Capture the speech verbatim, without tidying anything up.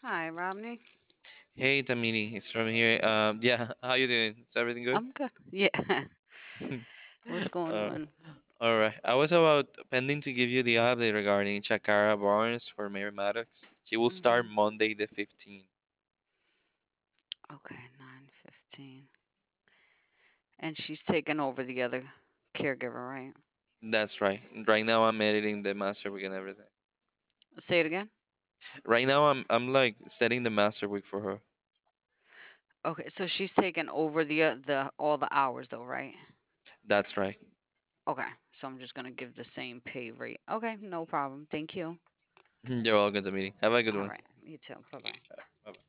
Hi, Romney. Hey Tamini, it's from here. Um, yeah, how you doing? Is everything good? I'm good. Yeah. What's going uh, on? all right. I was about pending to give you the update regarding Chakara Barnes for Mary Maddox. She will start Hmm. Monday the fifteenth. Okay, nine fifteen. And she's taking over the other caregiver, right? That's right. Right now I'm editing the masterwork and everything. Say it again. Right now I'm I'm like setting the masterwork for her. Okay, so she's taking over the uh, the all the hours though, right? That's right. Okay, so I'm just gonna give the same pay rate. Okay, no problem. Thank you. You're welcome, Tamini. Have a good All one. right, you too. Bye bye. Bye.